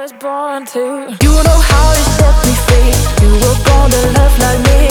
was born to. You know how to set me free. You were born to love like me.